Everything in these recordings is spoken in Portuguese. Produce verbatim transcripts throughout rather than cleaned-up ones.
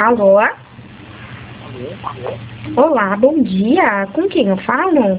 Alô? Alô? Olá, bom dia. Com quem eu falo?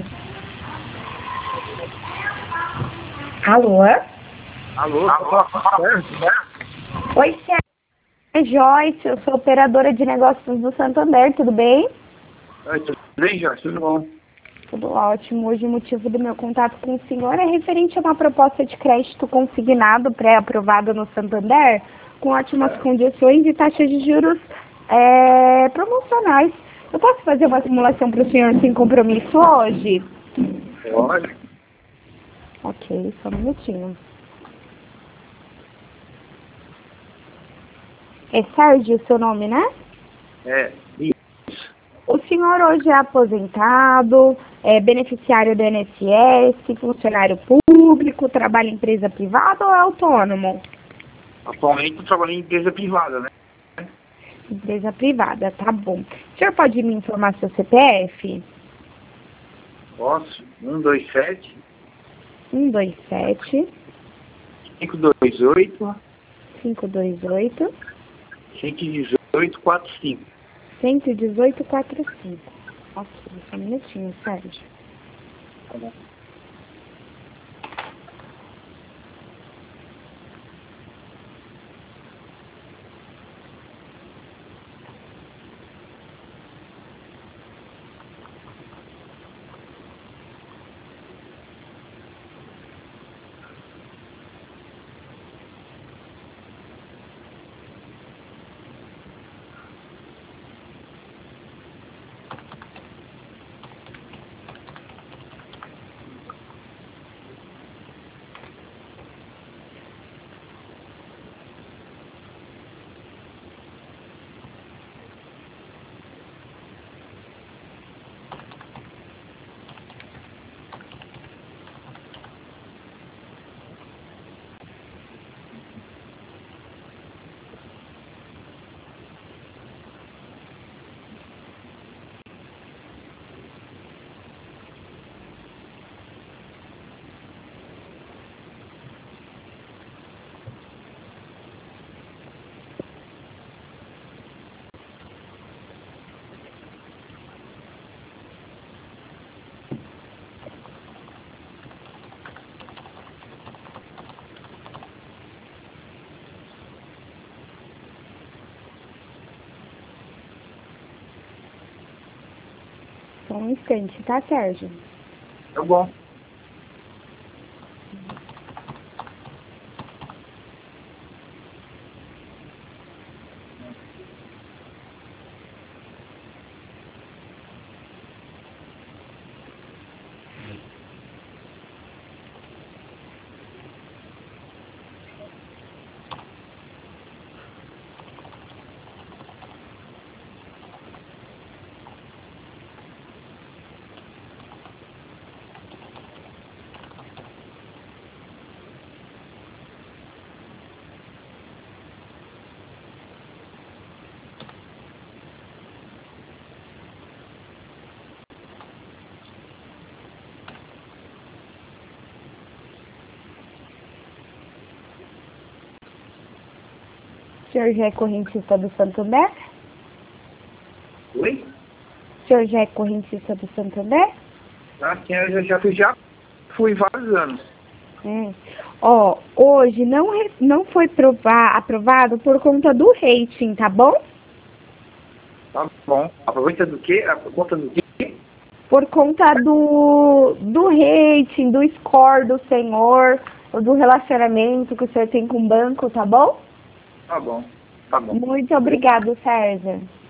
Alô? Alô? Alô? Oi, Sérgio. É Joyce, eu sou operadora de negócios do Santander, tudo bem? Oi, tudo bem, Jorge? Tudo bom? Tudo ótimo. Hoje o motivo do meu contato com o senhor é referente a uma proposta de crédito consignado pré-aprovado no Santander, com ótimas condições e taxas de juros é, promocionais. Eu posso fazer uma simulação para o senhor sem compromisso hoje? Pode. Ok, só um minutinho. É Sérgio o seu nome, né? É, O senhor hoje é aposentado, é beneficiário do I N S S, funcionário público, trabalha em empresa privada ou é autônomo? atualmente eu trabalho em empresa privada, né? Empresa privada, tá bom. O senhor pode me informar seu C P F? Posso? um, dois, sete, um, dois, sete, cinco, dois, oito, cinco, dois, oito, cento e dezoito, quarenta e cinco. cento e dezoito, quarenta e cinco. Ok, só um minutinho, Sérgio. Tá bom. Só um instante, tá, Sérgio? Tá bom. O senhor já é correntista do Santander? Oi? O senhor já é correntista do Santander? Tá, que eu já, já, fui- já fui vários anos. É. Ó, hoje não, re- não foi provar, aprovado por conta do rating, tá bom? Tá bom. Aproveita do quê? A conta do quê? Por conta do, do rating, do score do senhor, ou do relacionamento que o senhor tem com o banco, tá bom? Tá bom. Tá bom. Muito obrigado, Sérgio.